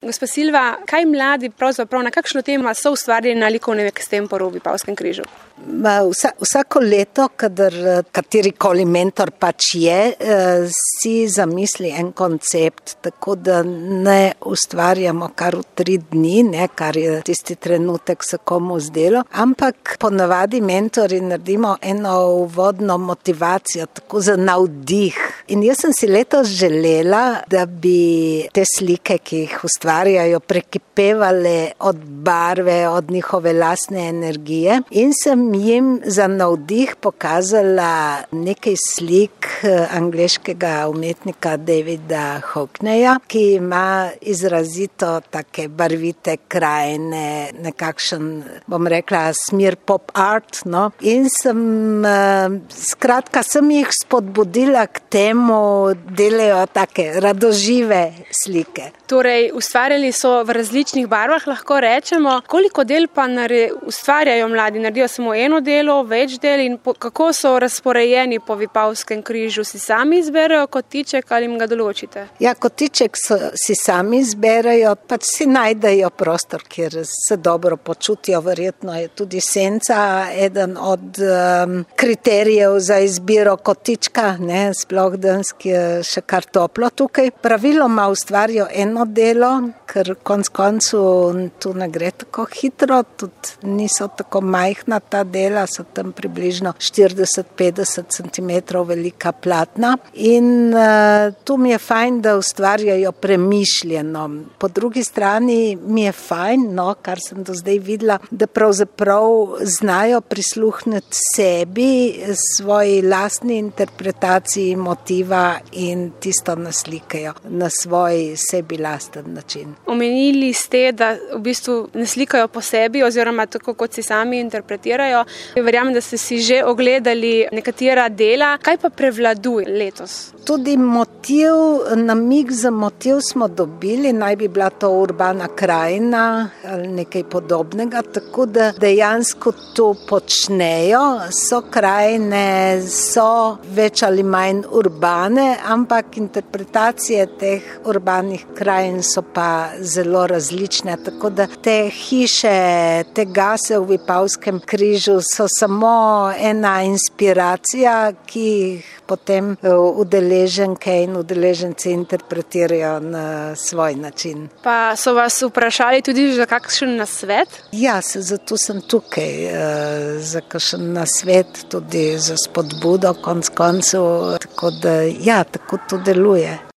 Gospa Silva, kaj mladi pravzaprav na kakšno temo so ustvarjali na likovnem ekstemporu v Vipavskem križu? Vsako leto, kadar katerikoli mentor pač je, si zamisli en koncept, tako da ne ustvarjamo kar v 3 dni, ne, kar je tisti trenutek se komu zdelo, ampak ponavadi mentori naredimo eno uvodno motivacijo, tako za navdih. In jaz sem si letos želela, da bi te slike, ki jih ustvarjajo, prekipevale od barve, od njihove lastne energije in sem jim za navdih pokazala nekaj slik angleškega umetnika Davida Hockneya, ki ima izrazito take barvite krajine, nekakšen, bom rekla, smer pop art, no. In sem jih spodbudila k temu, delajo take radožive slike. Torej, ustvarjali so v različnih barvah, lahko rečemo. Koliko del pa ustvarjajo mladi? Naredijo samo eno delo, več del in kako so razporejeni po Vipavskem križu? Si sami izberejo kotiček ali jim ga določite? Ja, kotiček si sami izberejo, pač si najdejo prostor, kjer se dobro počutijo. Verjetno je tudi senca eden od kriterijev za izbiro kotička, ne, sploh danes, ki je še kar toplo tukaj. Praviloma ustvarjajo eno delo, ker konec koncev tu ne gre tako hitro, tudi niso tako majhna ta dela, so tam približno 40-50 cm velika platna in tu mi je fajn, da ustvarjajo premišljeno. Po drugi strani mi je fajn, no, kar sem do zdaj videla, da pravzaprav znajo prisluhniti sebi, svoji lastni interpretaciji motiva in tisto naslikajo na svoj sebi lasten način. Omenili ste, da v bistvu ne slikajo po sebi oziroma tako, kot si sami interpretirajo. Verjamem, da ste si že ogledali nekatera dela. Kaj pa prevladuje letos? Tudi namig za motiv smo dobili, naj bi bila to urbana krajina ali nekaj podobnega, tako da dejansko to počnejo. So krajine, so več ali manj urbane, ampak interpretacije teh urbanih krajin so pa zelo različne, tako da te hiše, te gase v Vipavskem križu so samo ena inspiracija, ki jih potem udeleženke in udeleženci interpretirajo na svoj način. Pa so vas vprašali tudi za kakšen nasvet? Ja, zato sem tukaj, za kakšen nasvet, tudi za spodbudo konec koncev, tako da ja, tako to deluje.